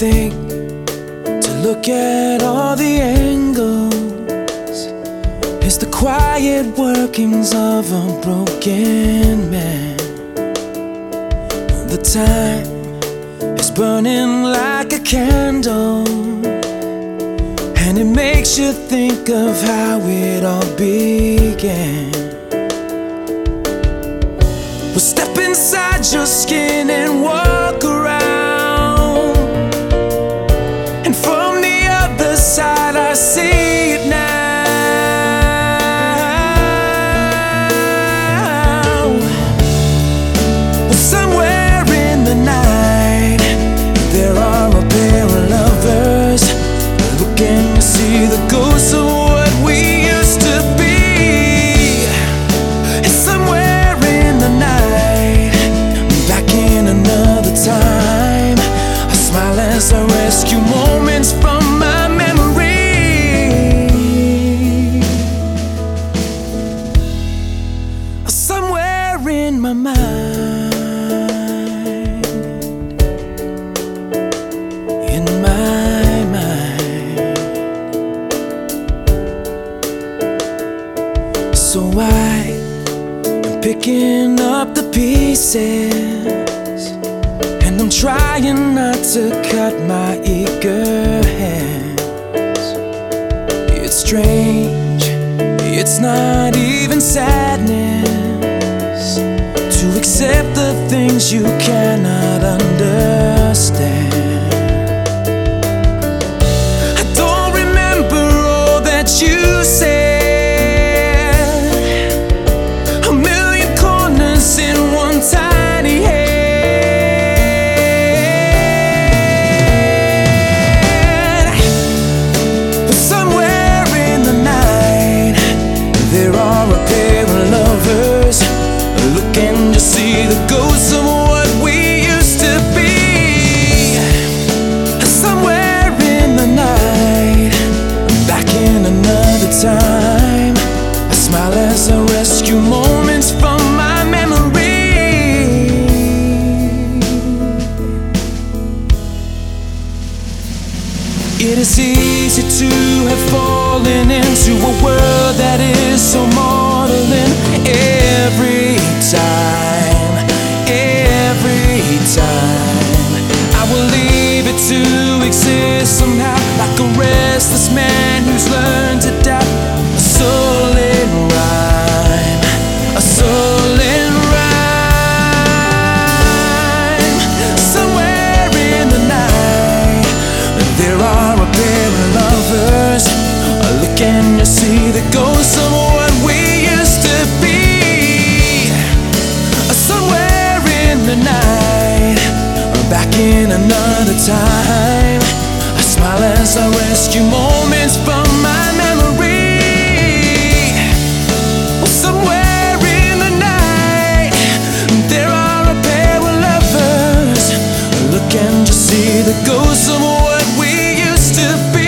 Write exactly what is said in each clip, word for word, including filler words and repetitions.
think, to look at all the angles, is the quiet workings of a broken man. The time is burning like a candle, and it makes you think of how it all began. Well, step inside your skin and walk around, and from the other side I see it now. Well, somewhere in the night there are a pair of lovers looking to see the ghosts of what we used to be. And somewhere in the night, back in another time, I smile as I rescue moments from my memory. Somewhere in my mind, in my mind. So I am picking up the pieces, and I'm trying not to cut my eager hands. It's strange, it's not even sadness to accept the things you cannot understand. I don't remember all that you said, a million corners in one tiny head. But somewhere in the night there are a pair of lovers looking to see the ghosts of what we used to be. Somewhere in the night, back in another time, I smile as I rescue moments from my memory. It is easy to have fallen into a world that is so maudlin. Every time, every time, I will leave it to exist somehow, like a restless man who's learned to doubt. A soul in rhyme, a soul in rhyme. Somewhere in the night there are a pair of lovers looking to see the ghosts of what we used to be. Somewhere in the night, back in another time, I smile as I rescue moments from my memory. Somewhere in the night there are a pair of lovers looking to see the ghosts of what we used to be.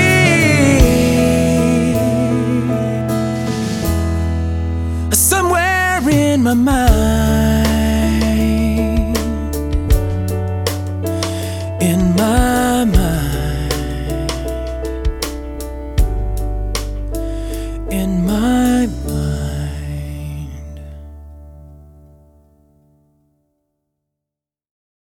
Somewhere in my mind, in my mind, in my